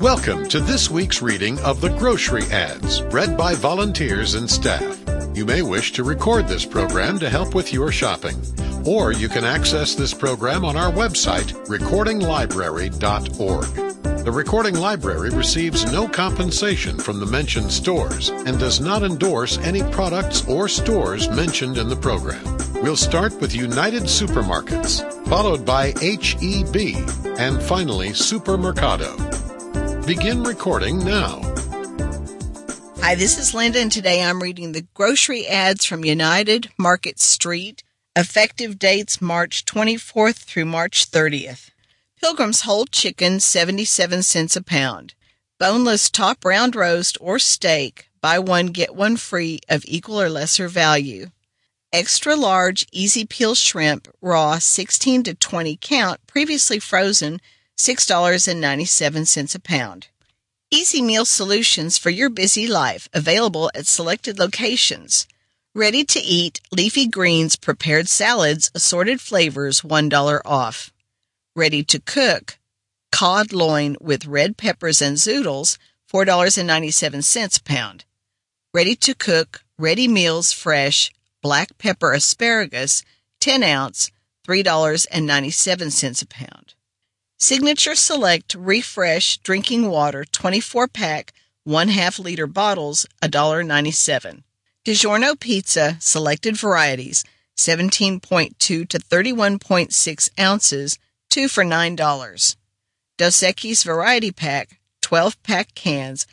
Welcome to this week's reading of the Grocery Ads, read by volunteers and staff. You may wish to record this program to help with your shopping, or you can access this program on our website, recordinglibrary.org. The Recording Library receives no compensation from the mentioned stores and does not endorse any products or stores mentioned in the program. We'll start with United Supermarkets, followed by H-E-B, and finally Supermercado. Begin recording now. Hi, this is Linda, and today I'm reading the grocery ads from United Market Street. Effective dates March 24th through March 30th. Pilgrim's whole chicken, 77 cents a pound. Boneless top round roast or steak, buy one, get one free of equal or lesser value. Extra large, easy peel shrimp, raw, 16 to 20 count, previously frozen, $6.97 a pound. Easy meal solutions for your busy life, available at selected locations. Ready to eat, leafy greens, prepared salads, assorted flavors, $1 off. Ready to cook, cod loin with red peppers and zoodles, $4.97 a pound. Ready to cook, ready meals, fresh, black pepper asparagus, 10 ounce, $3.97 a pound. Signature Select Refresh Drinking Water 24-pack, 1/2 liter bottles, $1.97. DiGiorno Pizza Selected Varieties, 17.2 to 31.6 ounces, 2 for $9. Dos Equis Variety Pack, 12-pack cans,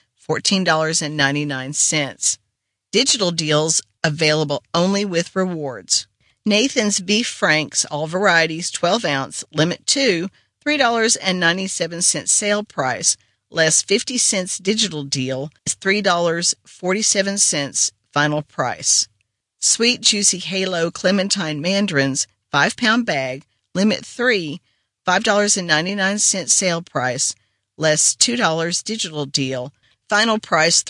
$14.99. Digital deals available only with rewards. Nathan's Beef Franks, all varieties, 12 ounce, limit 2, $3.97 sale price, less 50 cents digital deal is $3.47 final price. Sweet Juicy Halo Clementine Mandarins, 5-pound bag, limit 3, $5.99 sale price, less $2 digital deal, final price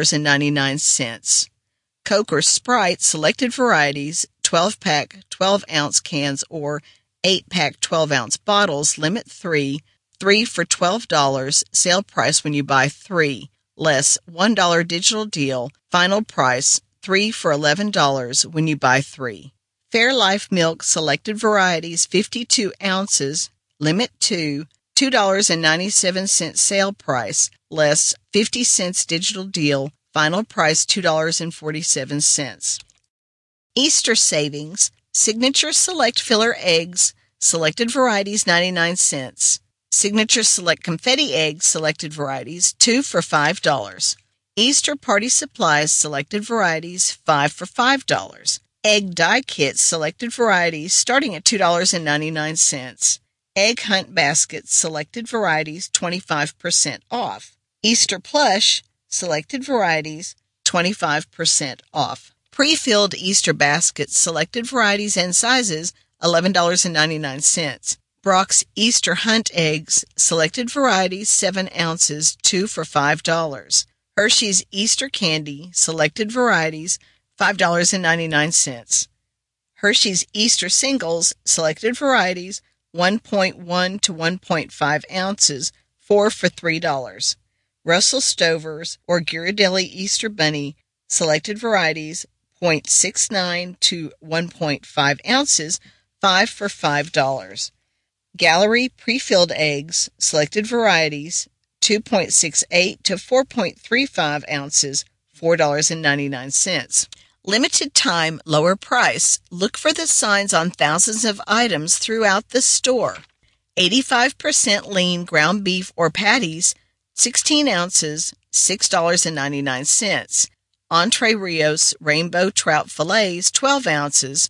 $3.99. Coke or Sprite selected varieties, 12-pack, 12-ounce cans or 8-pack 12-ounce bottles, limit 3 for $12, sale price when you buy 3, less $1 digital deal, final price 3 for $11 when you buy 3. Fairlife Milk selected varieties, 52 ounces, limit 2, $2.97 sale price, less 50 cents digital deal, final price $2.47. Easter Savings, Signature Select Filler Eggs, selected varieties, 99 cents. Signature Select Confetti Eggs, selected varieties, 2 for $5. Easter Party Supplies, selected varieties, 5 for $5. Egg Dye Kits, selected varieties, starting at $2.99. Egg Hunt Baskets, selected varieties, 25% off. Easter Plush, selected varieties, 25% off. Pre-filled Easter baskets, selected varieties and sizes, $11.99. Brock's Easter Hunt Eggs, selected varieties, 7 ounces, 2 for $5. Hershey's Easter Candy, selected varieties, $5.99. Hershey's Easter Singles, selected varieties, 1.1 to 1.5 ounces, 4 for $3. Russell Stover's or Ghirardelli Easter Bunny, selected varieties, 0.69 to 1.5 ounces, 5 for $5. Gallery Pre-Filled Eggs, selected varieties, 2.68 to 4.35 ounces, $4.99. Limited time, lower price. Look for the signs on thousands of items throughout the store. 85% lean ground beef or patties, 16 ounces, $6.99. Entre Rios Rainbow Trout Fillets, 12 ounces,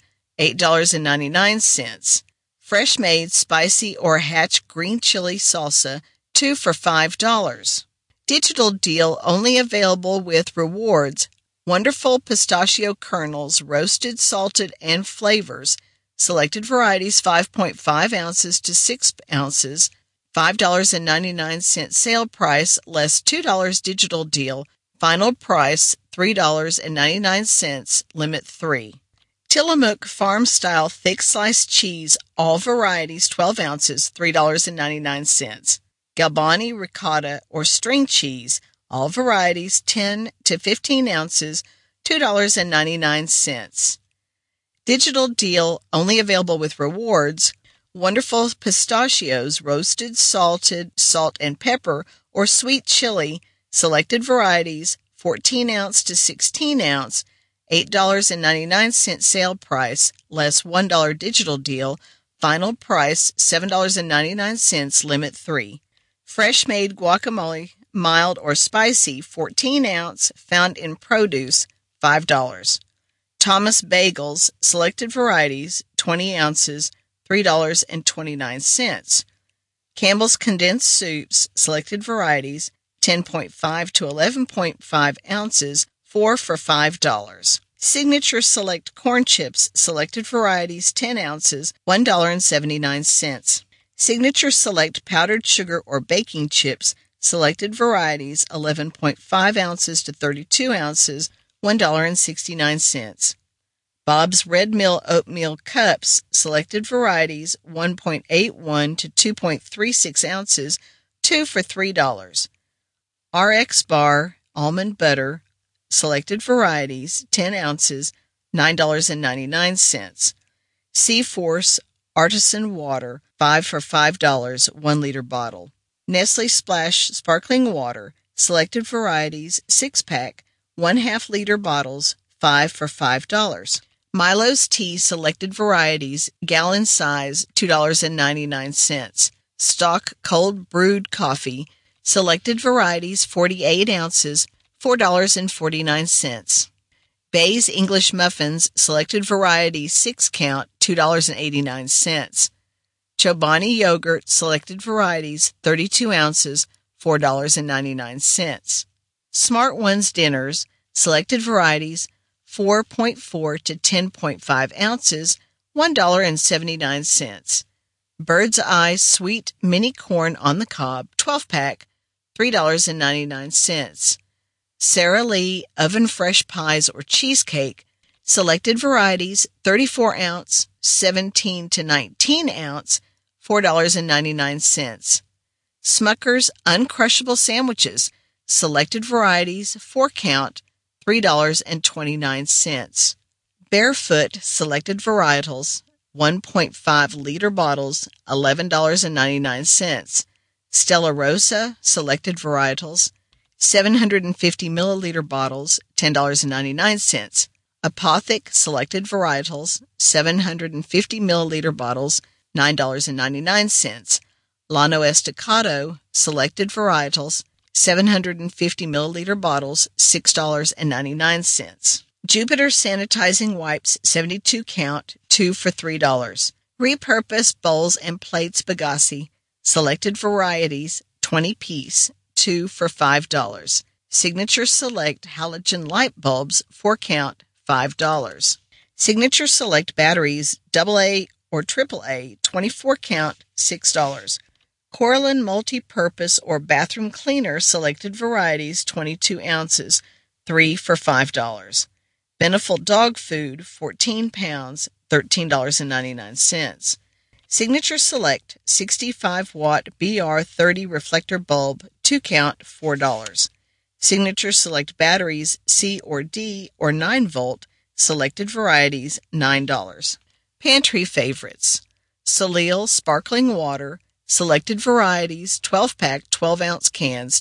$8.99. Fresh Made Spicy or Hatch Green Chili Salsa, 2 for $5. Digital deal only available with rewards. Wonderful Pistachio Kernels, roasted, salted, and flavors. Selected varieties, 5.5 ounces to 6 ounces, $5.99 sale price, less $2 digital deal, final price $3.99, limit 3. Tillamook Farm Style Thick Sliced Cheese, all varieties, 12 ounces, $3.99. Galbani ricotta or string cheese, all varieties 10 to 15 ounces, $2.99. Digital deal only available with rewards. Wonderful pistachios, roasted, salted, salt and pepper, or sweet chili, selected varieties, 14 ounce to 16 ounce, $8.99 sale price, less $1 digital deal, final price $7.99, limit 3. Fresh made guacamole, mild or spicy, 14 ounce, found in produce, $5. Thomas bagels, selected varieties, 20 ounces, $3.29. Campbell's condensed soups, selected varieties, 10.5 to 11.5 ounces, 4 for $5. Signature Select corn chips, selected varieties, 10 ounces, $1.79. Signature Select powdered sugar or baking chips, selected varieties, 11.5 ounces to 32 ounces, $1.69. Bob's Red Mill Oatmeal Cups, selected varieties, 1.81 to 2.36 ounces, 2 for $3. RX Bar Almond Butter, selected varieties, 10 ounces, $9.99. C-Force Artisan Water, 5 for $5, 1 liter bottle. Nestle Splash Sparkling Water, selected varieties, 6-pack, 1/2 liter bottles, 5 for $5. Milo's Tea, selected varieties, gallon size, $2.99. Stock cold brewed coffee, selected varieties, 48 ounces, $4.49. Bay's English Muffins, selected varieties, 6 count, $2.89. Chobani Yogurt, selected varieties, 32 ounces, $4.99. Smart Ones Dinners, selected varieties, 4.4 to 10.5 ounces, $1.79. Bird's Eye Sweet Mini Corn on the Cob, 12-pack, $3.99. Sara Lee Oven Fresh Pies or Cheesecake, selected varieties, 34 ounce, 17 to 19 ounce, $4.99. Smucker's Uncrushable Sandwiches, selected varieties, 4 count, $3.29. Barefoot selected varietals, 1.5 liter bottles, $11.99. Stella Rosa selected varietals, 750 milliliter bottles, $10.99. Apothic selected varietals, 750 milliliter bottles, $9.99. Lano Estacado selected varietals, 750 milliliter bottles, $6.99. Jupiter Sanitizing Wipes, 72 count, 2 for $3. Repurpose Bowls and Plates Bagasse, selected varieties, 20 piece, 2 for $5. Signature Select Halogen Light Bulbs, 4 count, $5. Signature Select Batteries, AA or AAA, 24 count, $6. Coralin Multi-Purpose or Bathroom Cleaner, selected varieties, 22 ounces, 3 for $5. Beneful Dog Food, 14 pounds, $13.99. Signature Select 65-watt BR30 reflector bulb, 2 count, $4. Signature Select Batteries, C or D or 9-volt, selected varieties, $9. Pantry Favorites: Soleil Sparkling Water, selected varieties, 12-pack, 12-ounce cans,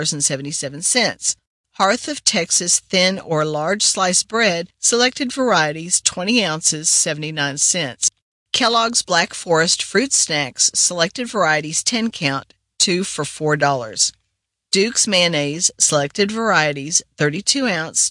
$2.77. Hearth of Texas Thin or Large Slice Bread, selected varieties, 20 ounces, 79 cents. Kellogg's Black Forest Fruit Snacks, selected varieties, 10 count, 2 for $4. Duke's Mayonnaise, selected varieties, 32 ounce,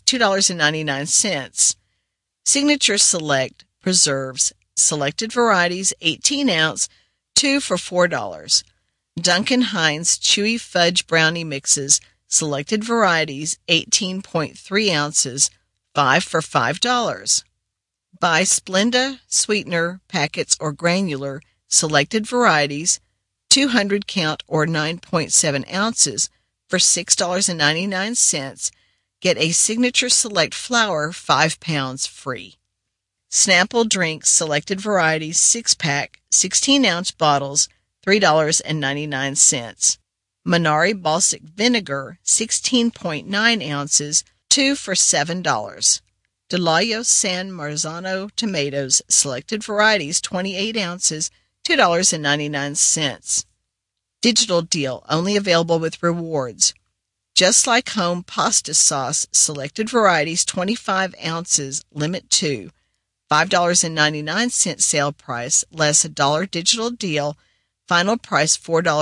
$2.99. Signature Select Preserves, selected varieties, 18 ounce, 2 for $4. Duncan Hines Chewy Fudge Brownie Mixes, selected varieties, 18.3 ounces, 5 for $5. Buy Splenda Sweetener Packets or Granular, selected varieties, 200 count or 9.7 ounces, for $6.99. Get a Signature Select Flour 5 pounds free. Snapple Drinks selected varieties, 6-pack, 16-ounce bottles, $3.99. Minari balsamic vinegar, 16.9 ounces, 2 for $7. DeLayo San Marzano tomatoes, selected varieties, 28 ounces, $2.99. Digital deal, only available with rewards. Just Like Home pasta sauce, selected varieties, 25 ounces, limit 2, $5.99 sale price, less $1 digital deal, final price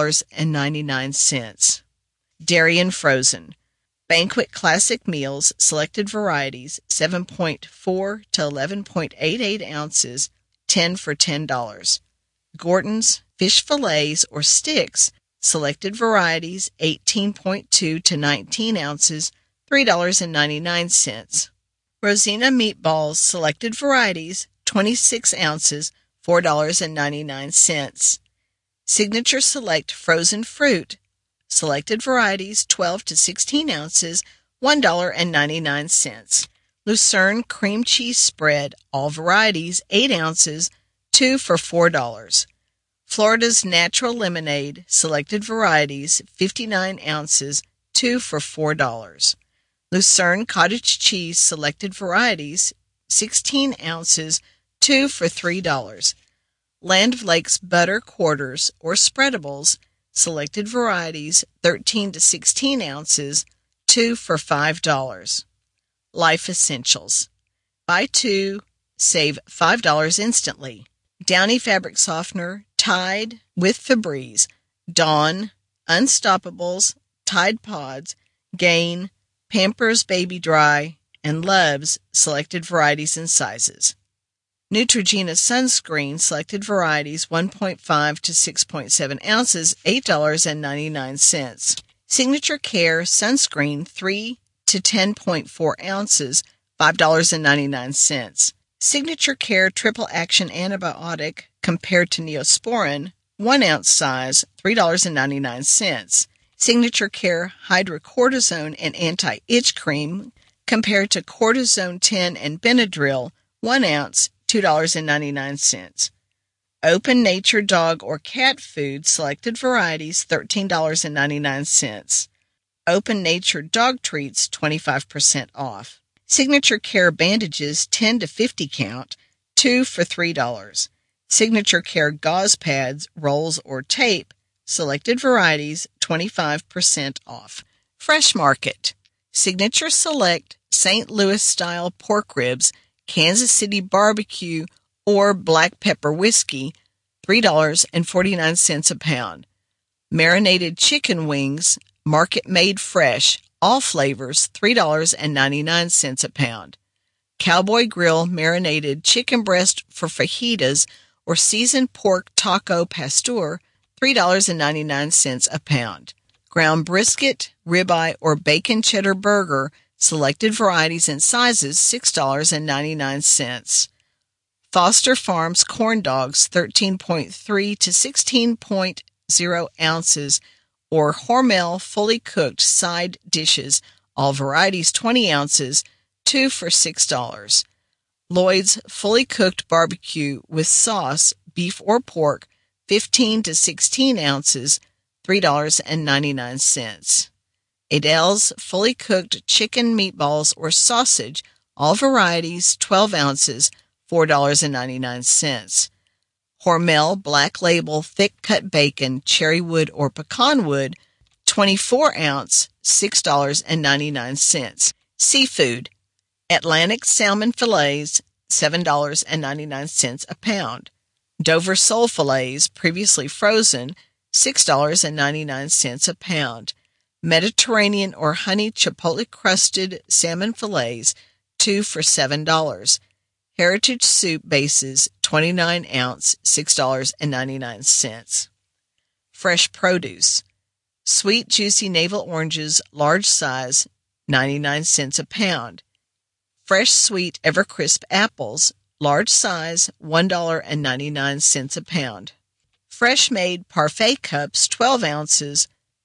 $4.99. Dairy and frozen. Banquet Classic Meals, selected varieties, 7.4 to 11.88 ounces, 10 for $10. Gorton's fish fillets or sticks, selected varieties, 18.2 to 19 ounces, $3.99. Rosina meatballs, selected varieties, 26 ounces, $4.99. Signature Select frozen fruit, selected varieties, 12 to 16 ounces, $1.99. Lucerne cream cheese spread, all varieties, 8 ounces, 2 for $4. Florida's Natural Lemonade, selected varieties, 59 ounces, 2 for $4. Lucerne cottage cheese, selected varieties, 16 ounces, 2 for $3. Land of Lakes butter quarters or spreadables, selected varieties, 13 to 16 ounces, 2 for $5. Life Essentials. Buy 2, save $5 instantly. Downy fabric softener, Tide with Febreze, Dawn, Unstoppables, Tide Pods, Gain, Pampers Baby Dry, and Love's, selected varieties and sizes. Neutrogena sunscreen, selected varieties, 1.5 to 6.7 ounces, $8.99. Signature Care sunscreen, 3 to 10.4 ounces, $5.99. Signature Care triple action antibiotic compared to Neosporin, 1 ounce size, $3.99. Signature Care hydrocortisone and anti-itch cream compared to Cortisone 10 and Benadryl, 1 ounce, $2.99. Open Nature dog or cat food, selected varieties, $13.99. Open Nature dog treats, 25% off. Signature Care bandages, 10 to 50 count, 2 for $3. Signature Care gauze pads, rolls, or tape, selected varieties, 25% off. Fresh Market. Signature Select St. Louis style pork ribs, Kansas City barbecue, or black pepper whiskey, $3.49 a pound. Marinated chicken wings, market made fresh, all flavors, $3.99 a pound. Cowboy Grill marinated chicken breast for fajitas or seasoned pork taco pastor, $3.99 a pound. Ground brisket, ribeye, or bacon cheddar burger, selected varieties and sizes, $6.99. Foster Farms corn dogs, 13.3 to 16.0 ounces, or Hormel fully cooked side dishes, all varieties, 20 ounces, 2 for $6. Lloyd's fully cooked barbecue with sauce, beef or pork, 15 to 16 ounces, $3.99. Adele's fully cooked chicken meatballs or sausage, all varieties, 12 ounces, $4.99. Hormel Black Label thick cut bacon, cherry wood or pecan wood, 24 ounce, $6.99. Seafood. Atlantic salmon fillets, $7.99 a pound. Dover sole fillets, previously frozen, $6.99 a pound. Mediterranean or honey chipotle crusted salmon fillets, 2 for $7. Heritage soup bases, 29 ounce, $6.99. Fresh produce. Sweet juicy navel oranges, large size, 99 cents a pound. Fresh sweet Evercrisp apples, large size, $1.99 a pound. Fresh made parfait cups, 12 ounces,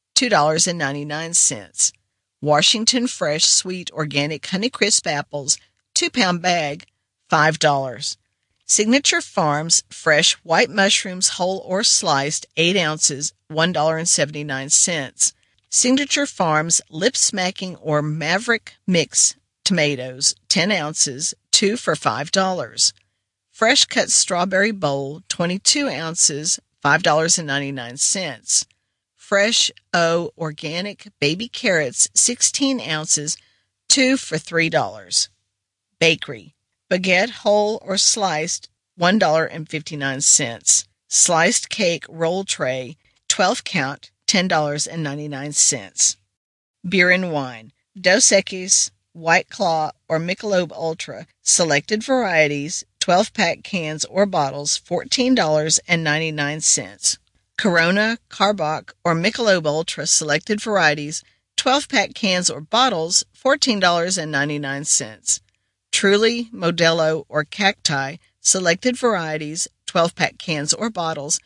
$2.99. Washington Fresh Sweet Organic Honeycrisp apples, 2-pound bag, $5. Signature Farms fresh white mushrooms, whole or sliced, 8 ounces, $1.79. Signature Farms lip-smacking or Maverick Mix tomatoes, 10 ounces, 2 for $5. Fresh cut strawberry bowl, 22 ounces, $5.99. Fresh O organic baby carrots, 16 ounces, 2 for $3. Bakery baguette whole or sliced, $1.59. Sliced cake roll tray, 12 count, $10.99. Beer and wine Dos Equis, White Claw, or Michelob Ultra, selected varieties, 12-pack cans or bottles, $14.99. Corona, Karbach, or Michelob Ultra, selected varieties, 12-pack cans or bottles, $14.99. Truly, Modelo, or Cacti, selected varieties, 12-pack cans or bottles,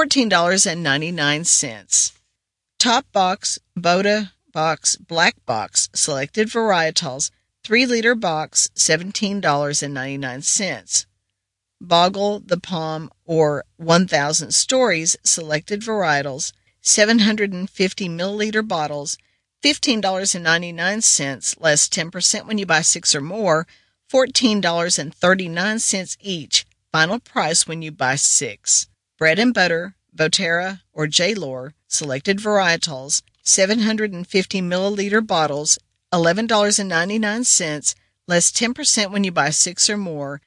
$14.99. Top Box, Boda Box, Black Box, selected varietals, 3-liter box, $17.99. Boggle the Palm, or 1,000 Stories, selected varietals, 750 milliliter bottles, $15.99, less 10% when you buy 6 or more, $14.39 each, final price when you buy 6. Bread and Butter, Boterra, or J-Lore, selected varietals, 750 milliliter bottles, $11.99, less 10% when you buy 6 or more,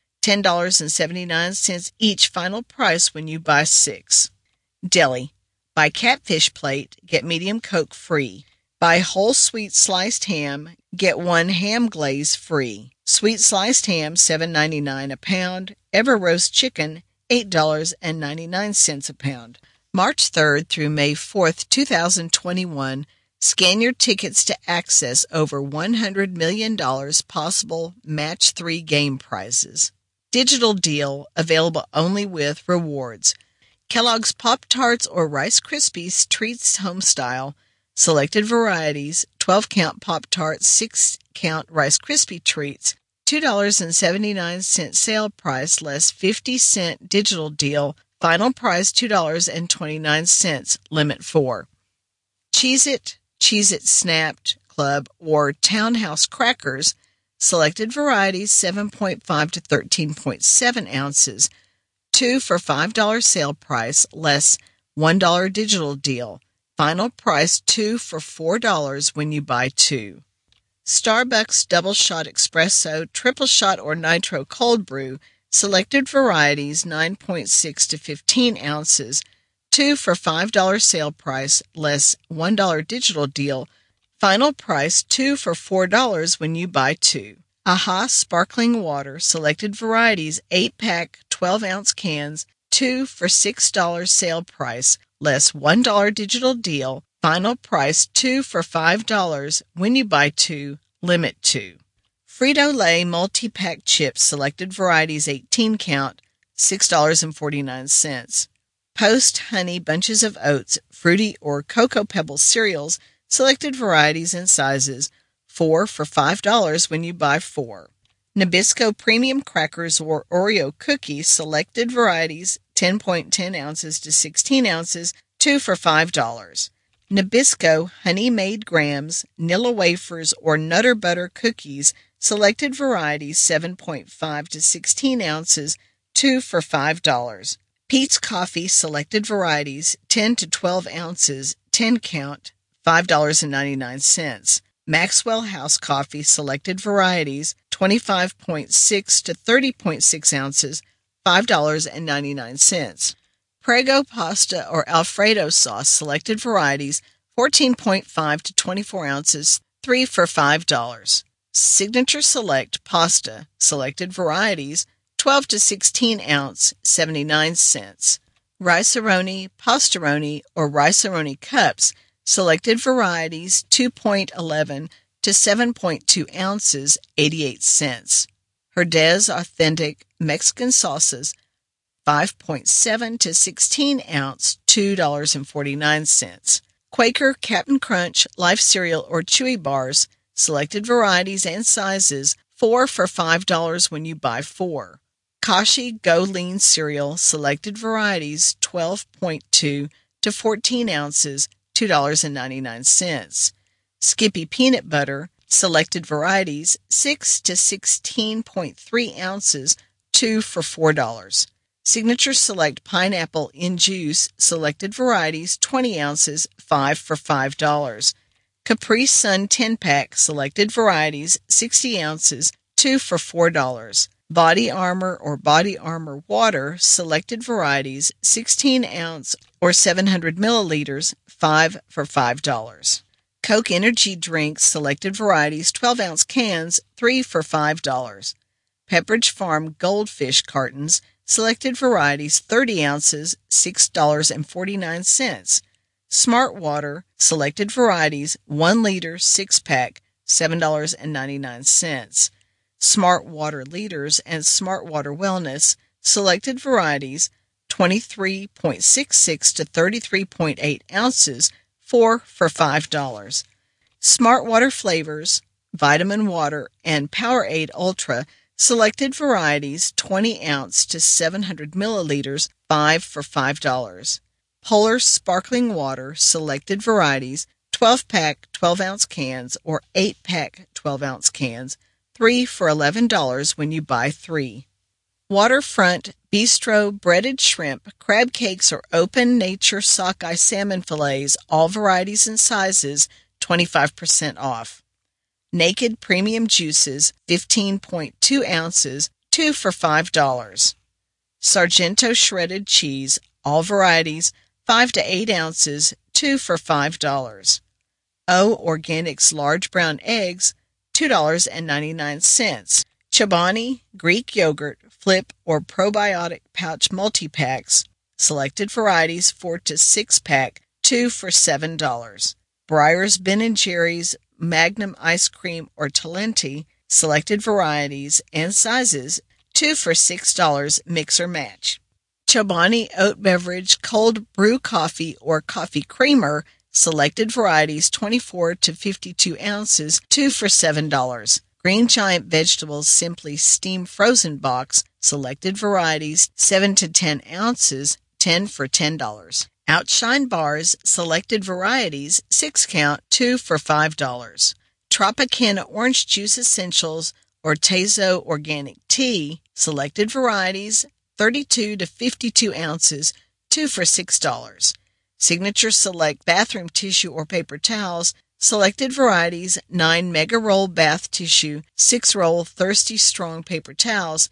$10.79 each, final price when you buy 6. Deli. Buy catfish plate, get medium Coke free. Buy whole sweet sliced ham, get 1 ham glaze free. Sweet sliced ham, $7.99 a pound. Ever roast chicken, $8.99 a pound. March 3rd through May 4th, 2021, scan your tickets to access over $100 million possible Match 3 game prizes. Digital deal available only with rewards. Kellogg's Pop-Tarts or Rice Krispies Treats Homestyle, selected varieties, 12-count Pop-Tarts, 6-count Rice Krispie Treats, $2.79 sale price, less 50-cent digital deal, final price $2.29, limit 4. Cheez-It, Cheez-It Snapped Club, or Townhouse Crackers, selected varieties, 7.5 to 13.7 ounces, 2 for $5 sale price, less $1 digital deal. Final price $2 for $4 when you buy 2. Starbucks Double Shot Espresso, Triple Shot, or Nitro Cold Brew, selected varieties, 9.6 to 15 ounces, 2 for $5 sale price, less $1 digital deal. Final price $2 for $4 when you buy 2. AHA Sparkling Water, selected varieties, 8-pack, 12-ounce cans, 2 for $6 sale price, less $1 digital deal. Final price $2 for $5 when you buy 2, limit 2. Frito-Lay multi-pack chips, selected varieties, 18 count, $6.49. Post Honey Bunches of Oats, fruity or Cocoa Pebbles cereals, selected varieties and sizes, 4 for $5 when you buy 4. Nabisco Premium Crackers or Oreo Cookies, selected varieties, 10.10 ounces to 16 ounces, 2 for $5. Nabisco Honey Made Grams, Nilla Wafers, or Nutter Butter Cookies, selected varieties, 7.5 to 16 ounces, 2 for $5. Peet's Coffee, selected varieties, 10 to 12 ounces, 10 count, $5.99. Maxwell House Coffee, selected varieties, 25.6 to 30.6 ounces, $5.99. Prego Pasta or Alfredo Sauce, selected varieties, 14.5 to 24 ounces, 3 for $5. Signature Select Pasta, selected varieties, 12 to 16 ounce, 79 cents. Rice-A-Roni, Pastaroni, or Rice-A-Roni Cups, selected varieties, 2.11 to 7.2 ounces, 88 cents. Herdez Authentic Mexican Sauces, 5.7 to 16 ounce, $2.49. Quaker Cap'n Crunch Life Cereal or Chewy Bars, selected varieties and sizes, 4 for $5 when you buy 4. Kashi Go Lean cereal, selected varieties, 12.2 to 14 ounces, $2.99. Skippy peanut butter, selected varieties, 6 to 16.3 ounces, 2 for $4. Signature Select pineapple in juice, selected varieties, 20 ounces, 5 for $5. Capri Sun 10-pack, selected varieties, 60 ounces, 2 for $4. Body Armor or Body Armor Water, selected varieties, 16 ounce or 700 milliliters, 5 for $5. Coke Energy Drinks, selected varieties, 12-ounce cans, 3 for $5. Pepperidge Farm Goldfish cartons, selected varieties, 30 ounces, $6.49. Smart Water, selected varieties, 1 liter, 6-pack, $7.99. Smart Water Liters and Smart Water Wellness, selected varieties, 23.66 to 33.8 ounces, 4 for $5. Smart Water Flavors, Vitamin Water, and Powerade Ultra, selected varieties, 20 ounce to 700 milliliters, 5 for $5. Polar Sparkling Water, selected varieties, 12-pack 12-ounce cans or 8-pack 12-ounce cans, 3 for $11 when you buy 3. Waterfront Bistro breaded shrimp, crab cakes, or open nature sockeye salmon fillets, all varieties and sizes, 25% off. Naked premium juices, 15.2 ounces, 2 for $5. Sargento shredded cheese, all varieties, 5 to 8 ounces, 2 for $5. O Organics large brown eggs, $2.99. Chobani Greek yogurt, flip or probiotic pouch multi-packs, selected varieties, 4 to 6-pack, 2 for $7. Breyer's Ben & Jerry's Magnum ice cream or Talenti, selected varieties and sizes, 2 for $6, mix or match. Chobani oat beverage cold brew coffee or coffee creamer, selected varieties, 24 to 52 ounces, 2 for $7. Green Giant Vegetables Simply Steam Frozen Box, selected varieties, 7 to 10 ounces, 10 for $10. Outshine Bars, selected varieties, 6 count, 2 for $5. Tropicana Orange Juice Essentials or Tezo Organic Tea, selected varieties, 32 to 52 ounces, 2 for $6. Signature Select Bathroom Tissue or Paper Towels, selected varieties, 9 Mega Roll Bath Tissue, 6 Roll Thirsty Strong Paper Towels,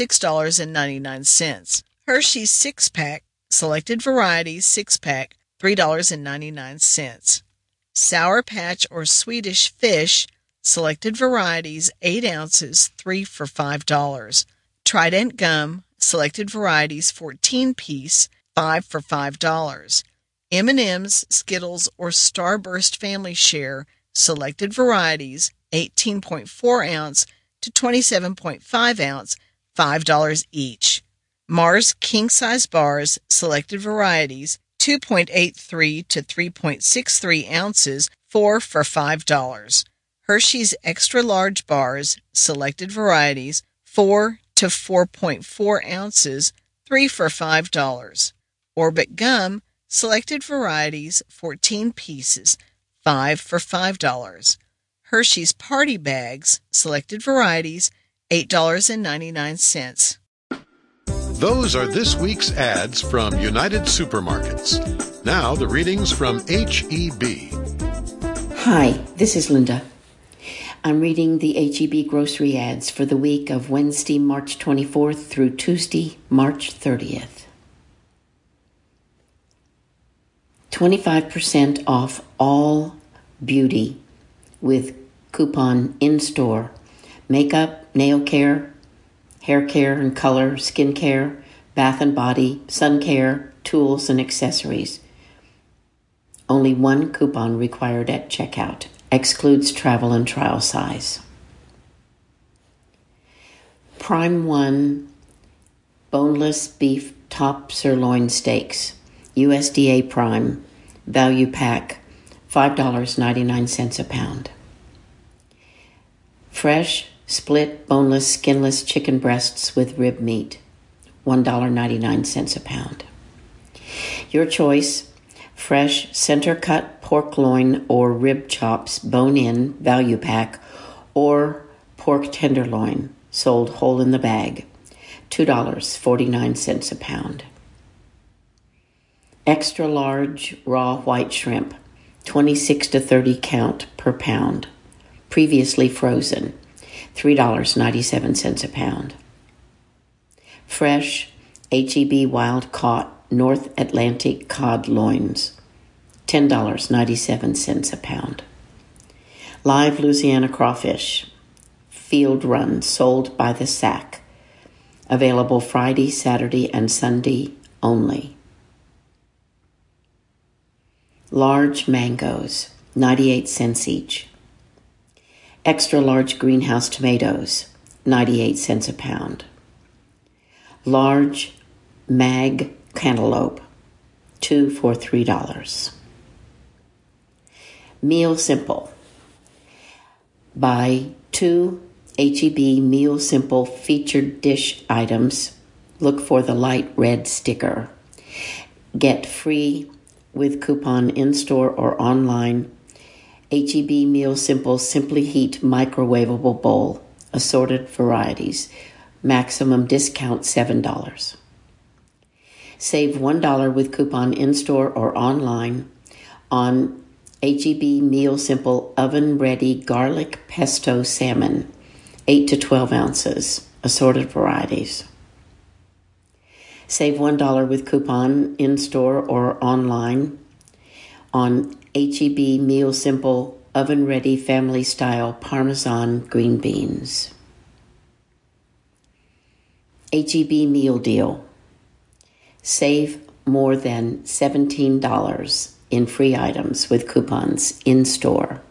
$6.99. Hershey's 6-pack, selected varieties, 6-pack, $3.99. Sour Patch or Swedish Fish, selected varieties, 8 ounces, 3 for $5. Trident Gum, selected varieties, 14-piece, 5 for $5. M&M's, Skittles, or Starburst Family Share, selected varieties, 18.4 ounce to 27.5 ounce, $5 each. Mars King Size Bars, selected varieties, 2.83 to 3.63 ounces, 4 for $5. Hershey's Extra Large Bars, selected varieties, 4 to 4.4 ounces, 3 for $5. Orbit Gum, selected varieties, 14 pieces, 5 for $5. Hershey's Party Bags, selected varieties, $8.99. Those are this week's ads from United Supermarkets. Now the readings from H-E-B. Hi, this is Linda. I'm reading the H-E-B grocery ads for the week of Wednesday, March 24th through Tuesday, March 30th. 25% off all beauty with coupon in-store. Makeup, nail care, hair care and color, skin care, bath and body, sun care, tools and accessories. Only one coupon required at checkout. Excludes travel and trial size. Prime 1 boneless beef top sirloin steaks. USDA Prime, value pack, $5.99 a pound. Fresh Split, boneless, skinless chicken breasts with rib meat, $1.99 a pound. Your choice: fresh center-cut pork loin or rib chops, bone-in, value pack, or pork tenderloin, sold whole in the bag, $2.49 a pound. Extra large raw white shrimp, 26 to 30 count per pound, previously frozen, $3.97 a pound. Fresh H-E-B wild caught North Atlantic cod loins, $10.97 a pound. Live Louisiana crawfish, field run, sold by the sack, available Friday, Saturday, and Sunday only. Large mangoes, 98 cents each. Extra large greenhouse tomatoes, 98 cents a pound. Large mag cantaloupe, 2 for $3. Meal Simple. Buy 2 H-E-B Meal Simple featured dish items. Look for the light red sticker. Get free with coupon in-store or online. H-E-B Meal Simple Simply Heat microwavable bowl, assorted varieties. Maximum discount $7. Save $1 with coupon in-store or online on H-E-B Meal Simple oven-ready garlic pesto salmon, 8 to 12 ounces, assorted varieties. Save $1 with coupon in-store or online on H-E-B Meal Simple oven-ready family-style Parmesan green beans. H-E-B Meal Deal. Save more than $17 in free items with coupons in-store.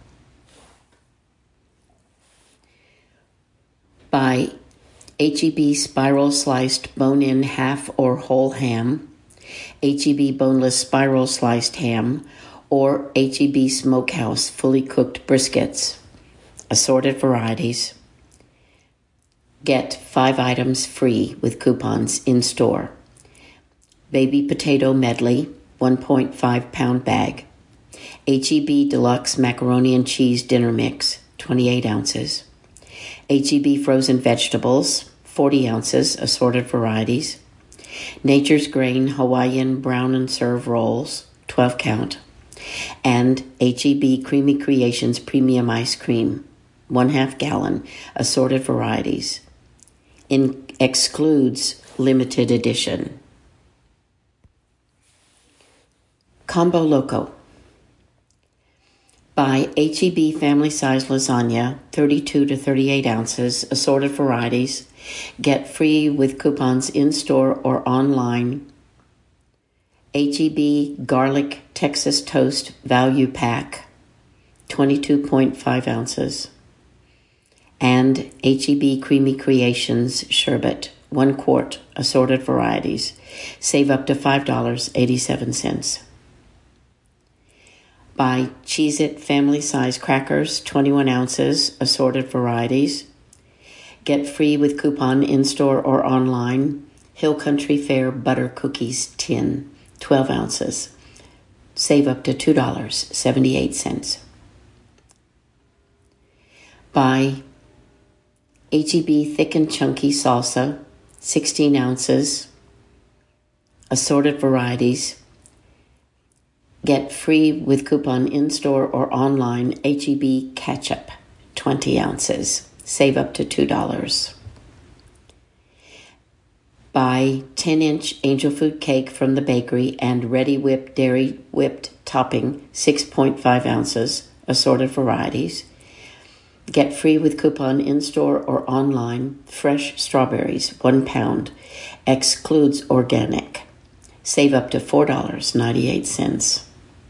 Buy H-E-B spiral sliced bone-in half or whole ham, H-E-B boneless spiral sliced ham, or H-E-B smokehouse fully cooked briskets, assorted varieties. Get 5 items free with coupons in-store. Baby potato medley, 1.5 pound bag. H-E-B deluxe macaroni and cheese dinner mix, 28 ounces. H-E-B frozen vegetables, 40 ounces, assorted varieties. Nature's Grain Hawaiian brown and serve rolls, 12 count. And H-E-B Creamy Creations premium ice cream, 1/2 gallon, assorted varieties. Excludes limited edition. Combo Loco. Buy H-E-B family-size lasagna, 32 to 38 ounces, assorted varieties. Get free with coupons in-store or online. H-E-B garlic Texas toast value pack, 22.5 ounces. And H-E-B Creamy Creations sherbet, 1 quart, assorted varieties. Save up to $5.87. Buy Cheez-It family-size crackers, 21 ounces, assorted varieties. Get free with coupon in-store or online. Hill Country Fair butter cookies tin, 12 ounces. Save up to $2.78. Buy H-E-B thick and chunky salsa, 16 ounces, assorted varieties. Get free with coupon in-store or online. H-E-B ketchup, 20 ounces. Save up to $2. Buy 10-inch angel food cake from the bakery and ready whipped dairy whipped topping, 6.5 ounces, assorted varieties. Get free with coupon in-store or online. Fresh strawberries, 1 pound. Excludes organic. Save up to $4.98.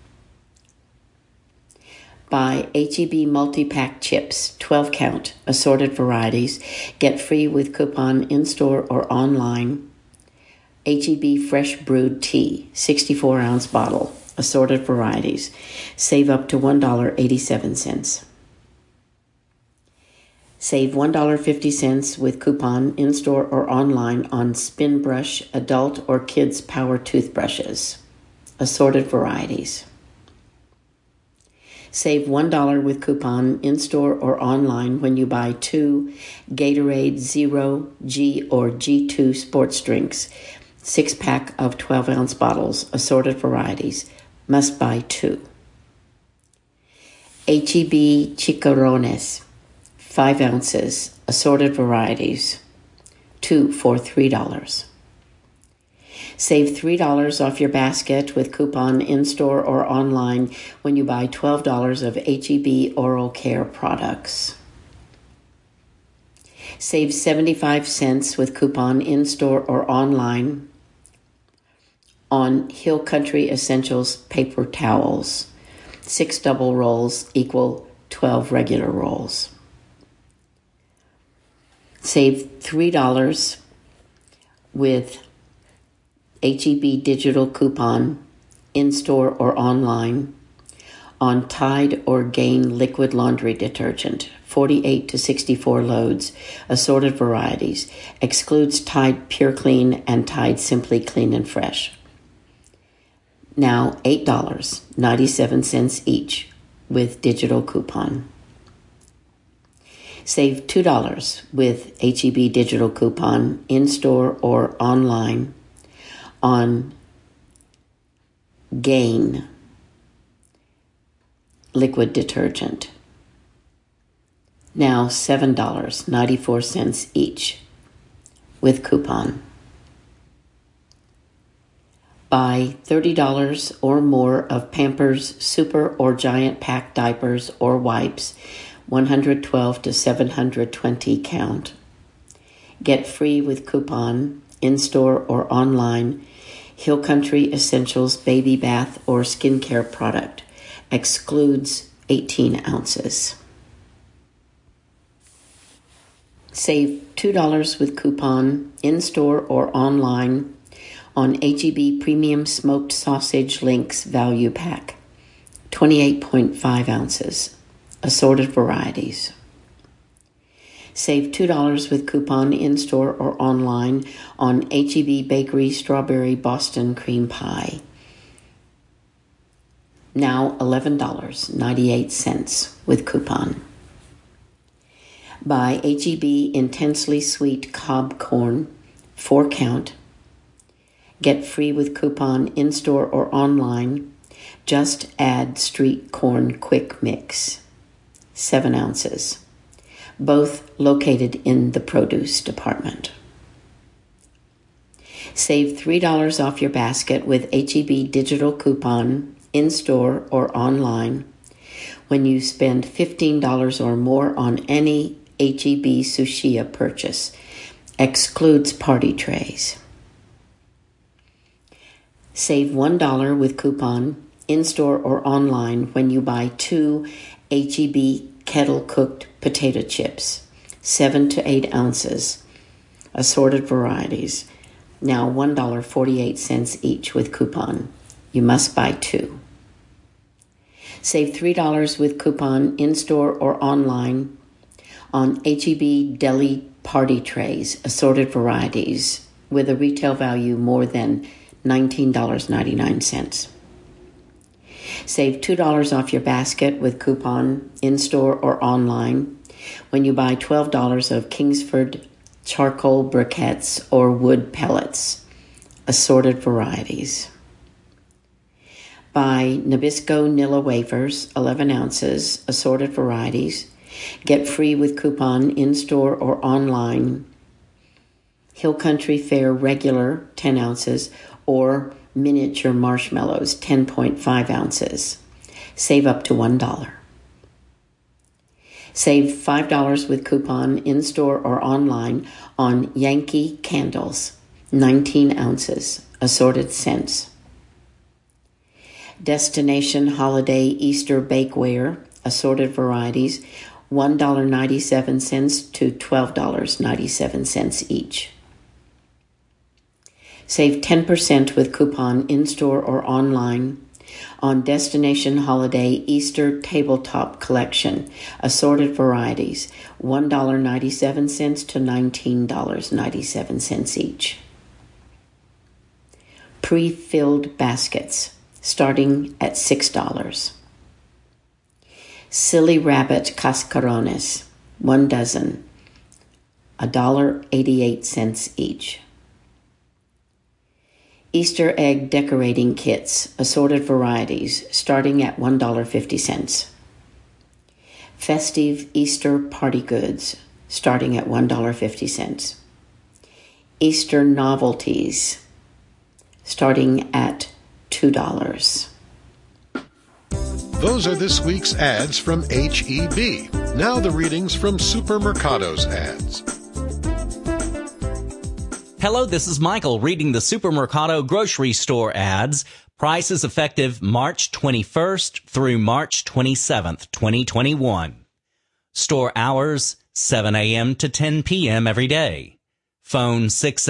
Buy H-E-B multi-pack chips, 12 count, assorted varieties. Get free with coupon in-store or online. H-E-B fresh brewed tea, 64 ounce bottle, assorted varieties. Save up to $1.87. Save $1.50 with coupon in-store or online on Spin Brush adult or kids power toothbrushes, assorted varieties. Save $1 with coupon in-store or online when you buy 2 Gatorade Zero G or G2 sports drinks, 6-pack of 12-ounce bottles, assorted varieties. Must buy 2. H-E-B Chicharrones, 5 ounces, assorted varieties, 2 for $3. Save $3 off your basket with coupon in-store or online when you buy $12 of H-E-B oral care products. Save 75 cents with coupon in-store or online on Hill Country Essentials paper towels. 6 double rolls equal 12 regular rolls. Save $3 with H-E-B digital coupon in-store or online on Tide or Gain liquid laundry detergent, 48 to 64 loads, assorted varieties, excludes Tide Pure Clean and Tide Simply Clean and Fresh. Now $8.97 each with digital coupon. Save $2 with H-E-B digital coupon in-store or online on Gain liquid detergent. Now $7.94 each with coupon. Buy $30 or more of Pampers Super or Giant Pack diapers or wipes, 112 to 720 count. Get free with coupon in-store or online Hill Country Essentials baby bath or skincare product. Excludes 18 ounces. Save $2 with coupon in-store or online on H-E-B Premium Smoked Sausage Links Value Pack, 28.5 ounces, assorted varieties. Save $2 with coupon in-store or online on H-E-B Bakery Strawberry Boston Cream Pie. Now $11.98 with coupon. Buy H-E-B Intensely Sweet Cobb Corn, 4 count. Get free with coupon in-store or online. Just add Street Corn Quick Mix, 7 ounces. Both located in the produce department. Save $3 off your basket with H-E-B digital coupon in-store or online when you spend $15 or more on any H-E-B Sushia purchase. Excludes party trays. Save $1 with coupon in-store or online when you buy 2 H-E-B kettle-cooked potato chips, 7 to 8 ounces, assorted varieties. Now $1.48 each with coupon. You must buy 2. Save $3 with coupon in-store or online on H-E-B deli party trays, assorted varieties, with a retail value more than $19.99. Save $2 off your basket with coupon in-store or online when you buy $12 of Kingsford charcoal briquettes or wood pellets, assorted varieties. Buy Nabisco Nilla wafers, 11 ounces, assorted varieties. Get free with coupon in-store or online Hill Country Fair regular, 10 ounces, or miniature marshmallows, 10.5 ounces. Save up to $1. Save $5 with coupon in-store or online on Yankee candles, 19 ounces, assorted scents. Destination Holiday Easter Bakeware, assorted varieties, $1.97 to $12.97 each. Save 10% with coupon in-store or online On Destination Holiday Easter Tabletop Collection, assorted varieties, $1.97 to $19.97 each. Pre-filled baskets, starting at $6. Silly Rabbit Cascarones, 1 dozen, $1.88 each. Easter egg decorating kits, assorted varieties, starting at $1.50. Festive Easter party goods, starting at $1.50. Easter novelties, starting at $2. Those are this week's ads from H-E-B. Now the readings from Supermercado's ads. Hello, this is Michael reading the Supermercado grocery store ads. Prices effective March 21st through March 27th, 2021. Store hours, 7 a.m. to 10 p.m. every day. Phone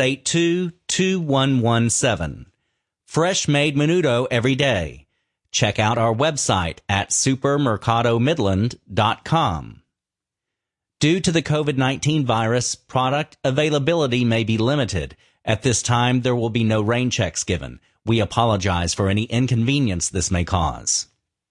682-2117. Fresh made menudo every day. Check out our website at supermercadomidland.com. Due to the COVID-19 virus, product availability may be limited. At this time, there will be no rain checks given. We apologize for any inconvenience this may cause.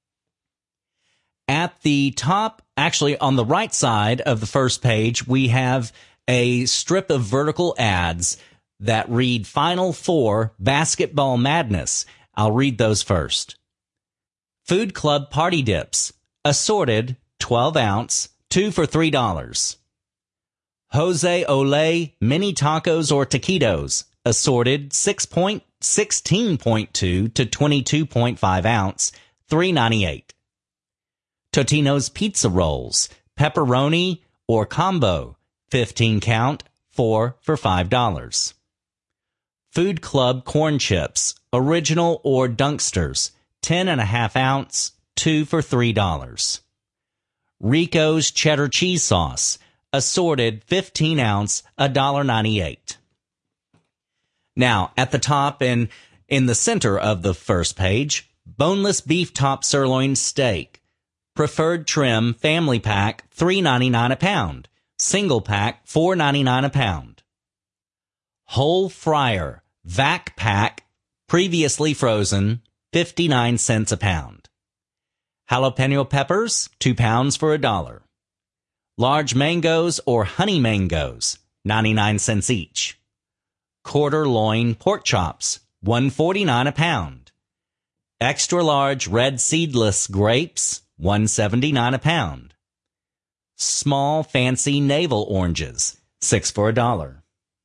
At the top, actually on the right side of the first page, we have a strip of vertical ads that read Final Four Basketball Madness. I'll read those first. Food Club Party Dips, assorted, 12-ounce, 2 for $3. Jose Olé Mini Tacos or Taquitos, assorted, 16.2 to 22.5 ounce, $3.98. Totino's Pizza Rolls, pepperoni or combo, 15 count, 4 for $5. Food Club Corn Chips, original or Dunksters, 10.5 ounce, 2 for $3. Rico's Cheddar Cheese Sauce, assorted 15 ounce, $1.98. Now, at the top and in the center of the first page, boneless beef top sirloin steak, preferred trim family pack, $3.99 a pound, single pack, $4.99 a pound. Whole fryer, vac pack, previously frozen, 59 cents a pound. Jalapeno peppers, 2 pounds for $1. Large mangoes or honey mangoes, 99 cents each. Quarter loin pork chops, $1.49 a pound. Extra large red seedless grapes, $1.79 a pound. Small fancy navel oranges, 6 for $1.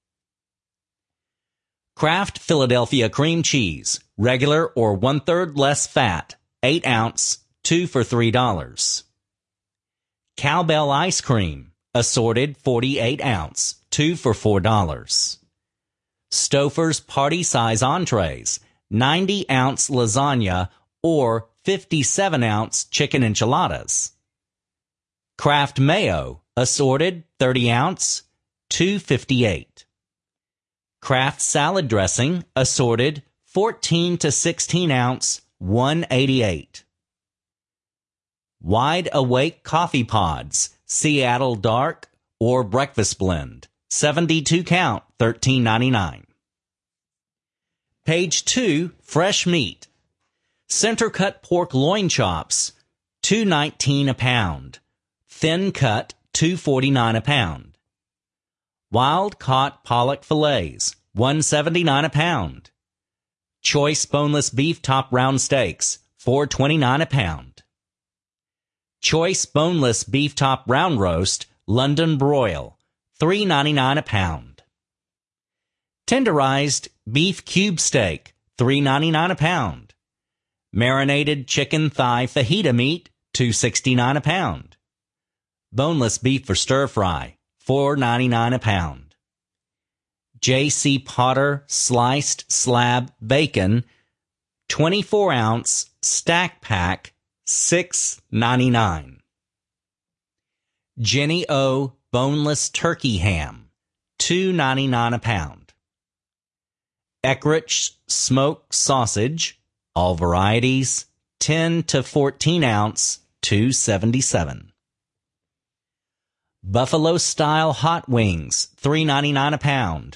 Kraft Philadelphia cream cheese, regular or 1/3 less fat, 8 ounce, 2 for $3. Cowbell ice cream, assorted 48 ounce, 2 for $4. Stouffer's party size entrees, 90 ounce lasagna or 57 ounce chicken enchiladas. Kraft mayo, assorted 30 ounce, $2.58. Kraft salad dressing, assorted 14 to 16 ounce, $1.88. Wide Awake coffee pods, Seattle Dark or Breakfast Blend, 72 count, $13.99. Page 2, fresh meat. Center cut pork loin chops, $2.19 a pound. Thin cut, $2.49 a pound. Wild caught pollock fillets, $1.79 a pound. Choice boneless beef top round steaks, $4.29 a pound. Choice boneless beef top round roast, London broil, $3.99 a pound. Tenderized beef cube steak, $3.99 a pound. Marinated chicken thigh fajita meat, $2.69 a pound. Boneless beef for stir fry, $4.99 a pound. J.C. Potter sliced slab bacon, 24 ounce stack pack, $6.99. Jenny O boneless turkey ham, $2.99 a pound. Eckrich smoked sausage, All varieties, 10 to 14 ounce, $2.77. Buffalo Style Hot Wings, $3.99 a pound.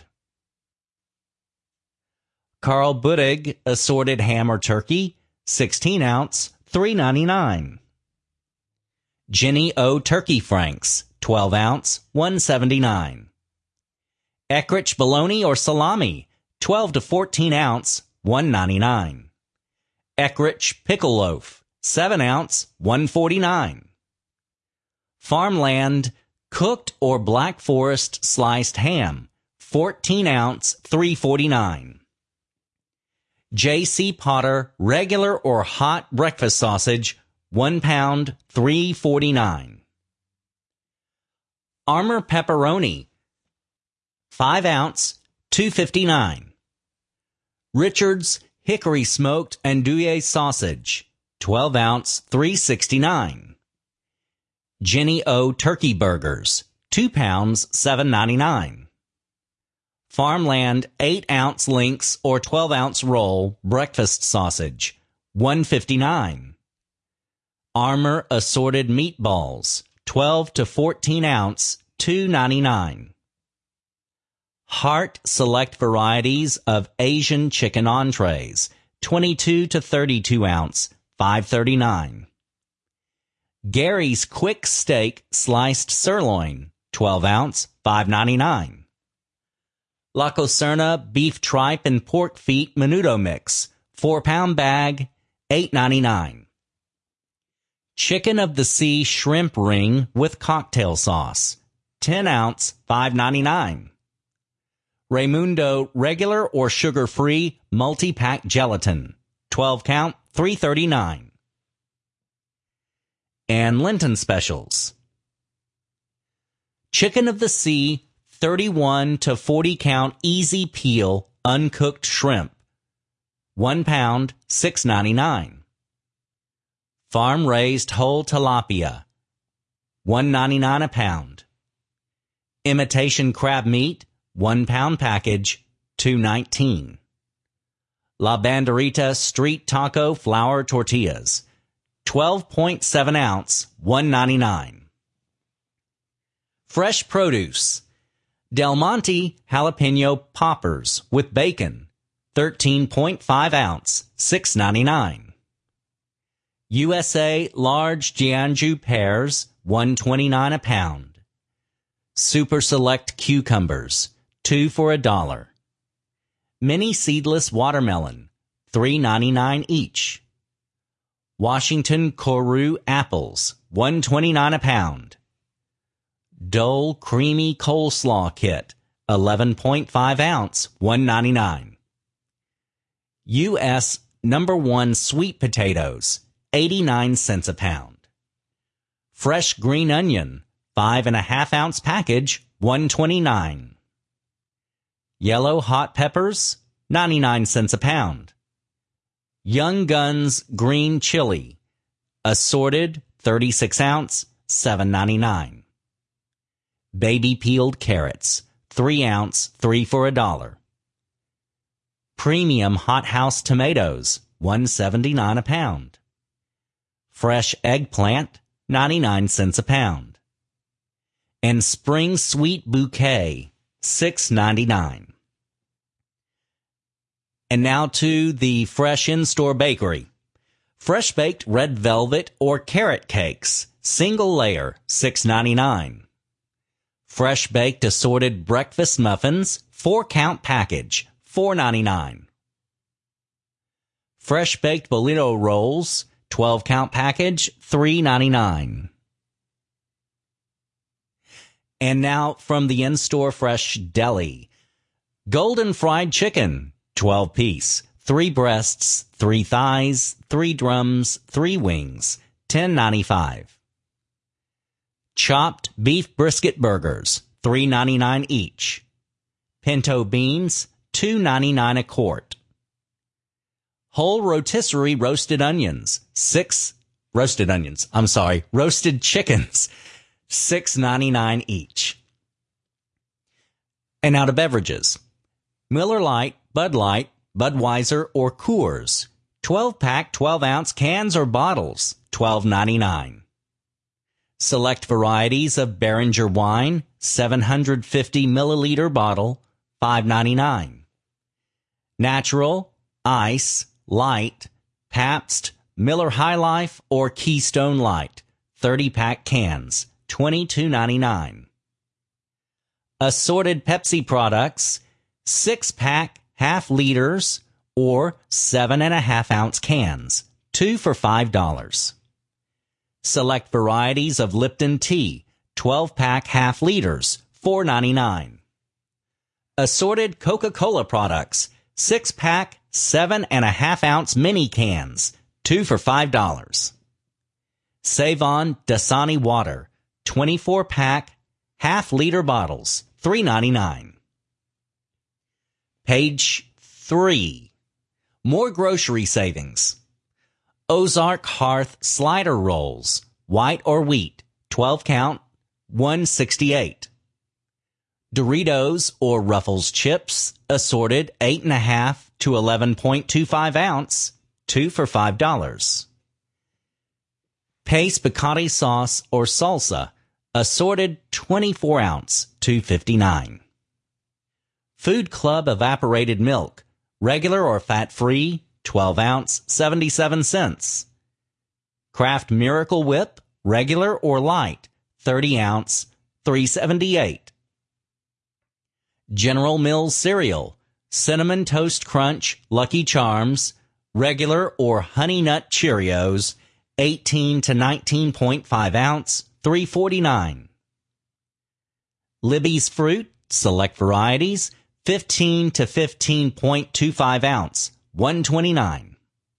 Carl Buddig Assorted Ham or Turkey, 16 ounce, $3.99. Jenny O Turkey Franks, 12 ounce, $1.79. Eckrich Bologna or Salami, 12 to 14 ounce, $1.99. Eckrich Pickle Loaf, 7 ounce, $1.49. Farmland Cooked or Black Forest Sliced Ham, 14 ounce, $3.49. J.C. Potter Regular or Hot Breakfast Sausage, 1 pound, $3.49. Armour Pepperoni, 5 ounce, $2.59. Richard's Hickory Smoked Andouille Sausage, 12 ounce, $3.69. Jenny O Turkey Burgers, 2 pounds, $7.99. Farmland 8 ounce links or 12 ounce roll breakfast sausage, $1.59. Armour Assorted Meatballs, 12 to 14 ounce, $2.99. Hart Select Varieties of Asian Chicken Entrees, 22 to 32 ounce, $5.39. Gary's Quick Steak Sliced Sirloin, 12 ounce, $5.99. La Coserna Beef Tripe and Pork Feet Menudo Mix, 4-pound bag, $8.99. Chicken of the Sea Shrimp Ring with Cocktail Sauce, 10 ounce, $5.99. Raymundo Regular or Sugar-Free Multi-Pack Gelatin, 12 count, $3.39. And Lenten Specials. Chicken of the Sea 31 to 40 count easy peel uncooked shrimp, 1 pound, $6.99. Farm raised whole tilapia, $1.99 a pound. Imitation crab meat, 1 pound package, $2.19. La Banderita Street Taco Flour Tortillas, 12.7 ounce, $1.99. Fresh produce. Del Monte Jalapeno Poppers with bacon, 13.5 ounce, $6.99. USA Large Jianzhou Pears, $1.29 a pound. Super Select Cucumbers, 2 for $1. Mini Seedless Watermelon, $3.99 each. Washington Koru Apples, $1.29 a pound. Dole Creamy Coleslaw Kit, 11.5 ounce, $1.99. U.S. No. 1 Sweet Potatoes, 89 cents a pound. Fresh Green Onion, 5.5 ounce package, $1.29. Yellow Hot Peppers, 99 cents a pound. Young Guns Green Chili, assorted, 36 ounce, $7.99. Baby peeled carrots, 3 ounce, 3 for $1. Premium hothouse tomatoes, $1.79 a pound. Fresh eggplant, 99 cents a pound. And spring sweet bouquet, $6.99. And now to the fresh in-store bakery. Fresh baked red velvet or carrot cakes, single layer, $6.99. Fresh baked assorted breakfast muffins, 4 count package, $4.99. Fresh baked bolito rolls, 12 count package, $3.99. And now from the in-store fresh deli. Golden fried chicken, 12 piece, 3 breasts, 3 thighs, 3 drums, 3 wings, $10.95. Chopped beef brisket burgers, $3.99 each. Pinto beans, $2.99 a quart. Whole rotisserie roasted chickens, $6.99 each. And now to beverages. Miller Lite, Bud Light, Budweiser, or Coors, 12-pack 12-ounce cans or bottles, $12.99. Select varieties of Beringer wine, 750 milliliter bottle, $5.99. Natural, Ice, Light, Pabst, Miller High Life, or Keystone Light, 30-pack cans, $22.99. Assorted Pepsi products, 6-pack half liters or 7.5-ounce cans, 2 for $5. Select varieties of Lipton tea, 12-pack half liters, $4.99. Assorted Coca-Cola products, 6-pack 7.5-ounce mini cans, 2 for $5. Save on Dasani water, 24-pack half-liter bottles, $3.99. Page 3. More grocery savings. Ozark Hearth slider rolls, white or wheat, 12 count, $1.68. Doritos or Ruffles chips, assorted 8.5 to 11.25 ounce, 2 for $5. Pace Piccati sauce or salsa, assorted 24 ounce, $2.59. Food Club evaporated milk, regular or fat-free, 12 ounce, 77 cents. Kraft Miracle Whip, regular or light, 30 ounce, $3.78. General Mills cereal, Cinnamon Toast Crunch, Lucky Charms, regular or Honey Nut Cheerios, 18 to 19.5 ounce, $3.49. Libby's Fruit, select varieties, 15 to 15.25 ounce, $1.29.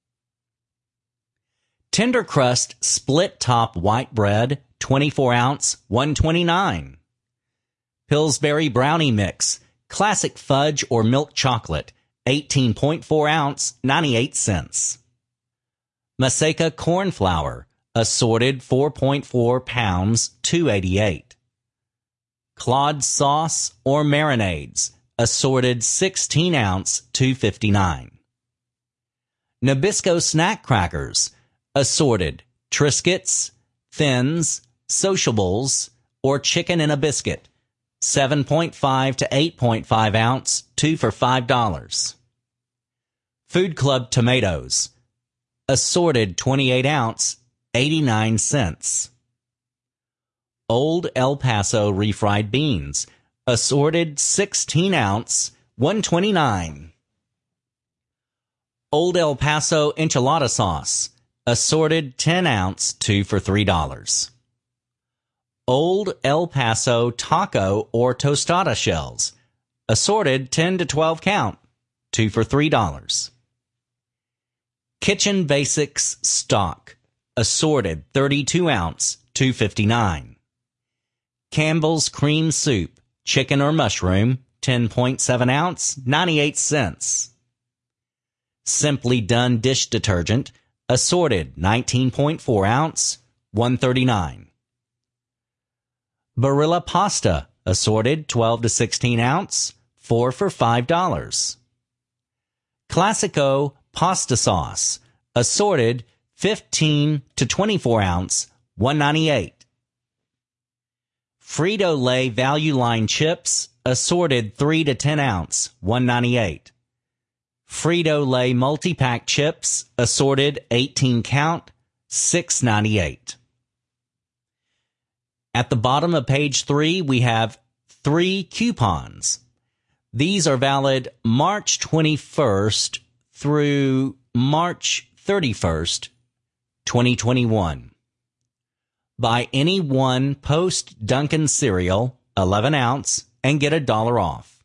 Tender Crust split top white bread, 24 ounce, $1.29. Pillsbury Brownie Mix, classic fudge or milk chocolate, 18.4 ounce, 98 cents. Maseca corn flour, assorted 4.4 pounds, $2.88. Claude sauce or marinades, assorted 16 ounce, $2.59. Nabisco snack crackers, assorted Triscuits, Thins, Sociables, or chicken in a biscuit, 7.5 to 8.5 ounce, 2 for $5. Food Club tomatoes, assorted 28 ounce, 89 cents. Old El Paso refried beans, assorted 16 ounce, $1.29. Old El Paso enchilada sauce, assorted 10 ounce, 2 for $3. Old El Paso taco or tostada shells, assorted 10 to 12 count, 2 for $3. Kitchen Basics stock, assorted 32 ounce, $2.59. Campbell's cream soup, chicken or mushroom, 10.7 ounce, 98 cents. Simply Done dish detergent, assorted 19.4 ounce, $1.39. Barilla pasta, assorted 12 to 16 ounce, 4 for $5. Classico pasta sauce, assorted 15 to 24 ounce, $1.98. Frito-Lay Value Line chips, assorted 3 to 10 ounce, $1.98. Frito-Lay multi-pack chips, assorted 18 count, $6.98. At the bottom of page 3, we have 3 coupons. These are valid March 21st through March 31st, 2021. Buy any one Post Dunkin' cereal, 11 ounce, and get $1 off.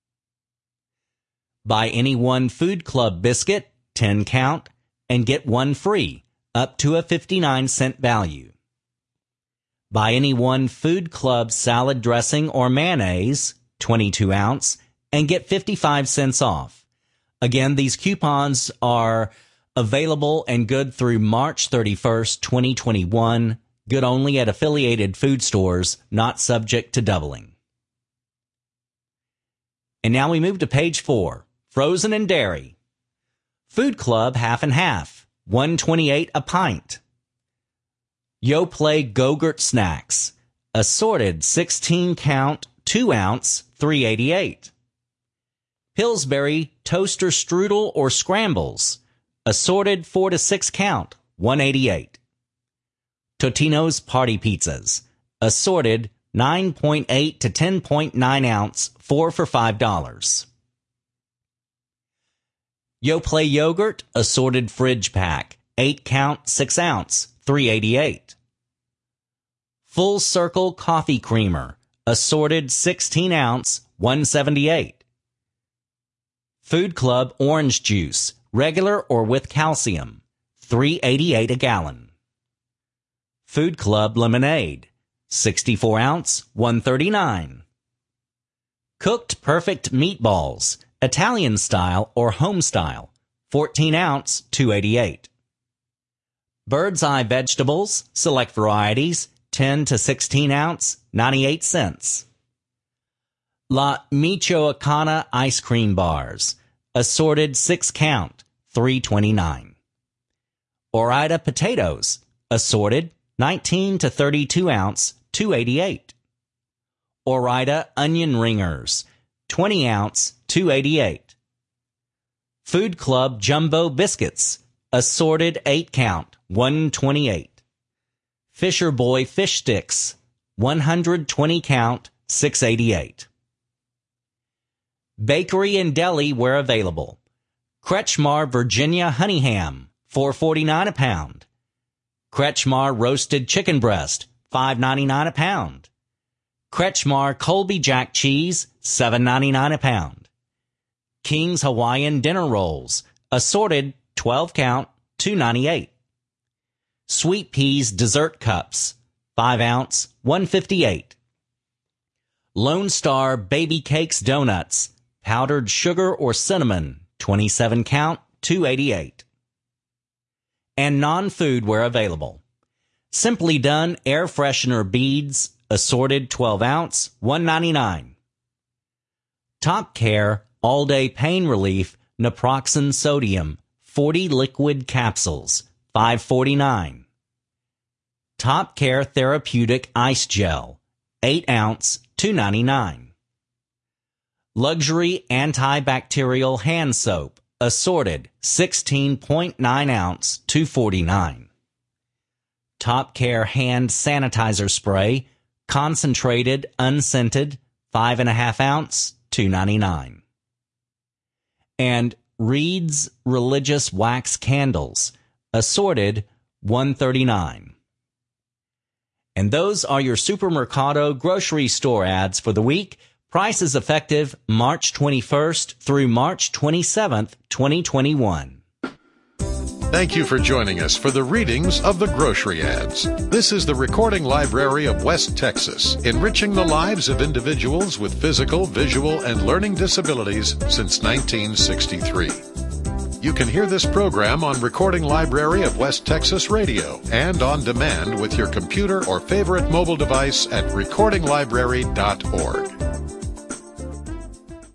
Buy any one Food Club biscuit, 10 count, and get 1 free, up to a 59-cent value. Buy any one Food Club salad dressing or mayonnaise, 22 ounce, and get 55 cents off. Again, these coupons are available and good through March 31st, 2021. Good only at affiliated food stores, not subject to doubling. And now we move to page 4, frozen and dairy. Food Club half and half, $1.28 a pint. Yoplait Go-Gurt Snacks, assorted 16-count, 2-ounce, $3.88. Pillsbury Toaster Strudel or Scrambles, assorted 4 to 6 count, $1.88. Totino's Party Pizzas, assorted 9.8 to 10.9 ounce, 4 for $5. Yoplait Yogurt, assorted fridge pack, 8 count, 6 ounce, $3.88. Full Circle Coffee Creamer, assorted 16 ounce, $1.78. Food Club Orange Juice, regular or with calcium, $3.88 a gallon. Food Club Lemonade, 64 ounce, $1.39. Cooked Perfect Meatballs, Italian style or home style, 14 ounce, $2.88. Bird's Eye Vegetables, select varieties, 10 to 16 ounce, 98 cents. La Michoacana Ice Cream Bars, assorted 6 count, $3.29. Ore-Ida Potatoes, assorted 19 to 32 ounce, $2.88. Ore-Ida Onion Ringers, 20 ounce, $2.88. Food Club Jumbo Biscuits, assorted 8 count, $1.28. Fisher Boy Fish Sticks, 120 count, $6.88. Bakery and deli where available. Kretschmar Virginia Honey Ham, $4.49 a pound. Kretschmar Roasted Chicken Breast, $5.99 a pound. Kretschmar Colby Jack Cheese, $7.99 a pound. King's Hawaiian Dinner Rolls, assorted 12 count, $2.98. Sweet Peas Dessert Cups, 5 ounce, $1.58. Lone Star Baby Cakes Donuts, powdered sugar or cinnamon, 27 count, $2.88. And non-food where available. Simply Done Air Freshener Beads, assorted 12 ounce, $1.99. Top Care All Day Pain Relief Naproxen Sodium, 40 liquid capsules, $5.49. Top Care Therapeutic Ice Gel, 8 ounce, $2.99. Luxury Antibacterial Hand Soap, assorted 16.9 ounce, $2.49. Top Care Hand Sanitizer Spray, concentrated, unscented, 5.5 ounce, $2.99. And Reed's Religious Wax Candles, assorted, $1.39. And those are your Supermercado grocery store ads for the week. Prices effective March 21st through March 27th, 2021. Thank you for joining us for the readings of the grocery ads. This is the Recording Library of West Texas, enriching the lives of individuals with physical, visual, and learning disabilities since 1963. You can hear this program on Recording Library of West Texas Radio and on demand with your computer or favorite mobile device at recordinglibrary.org.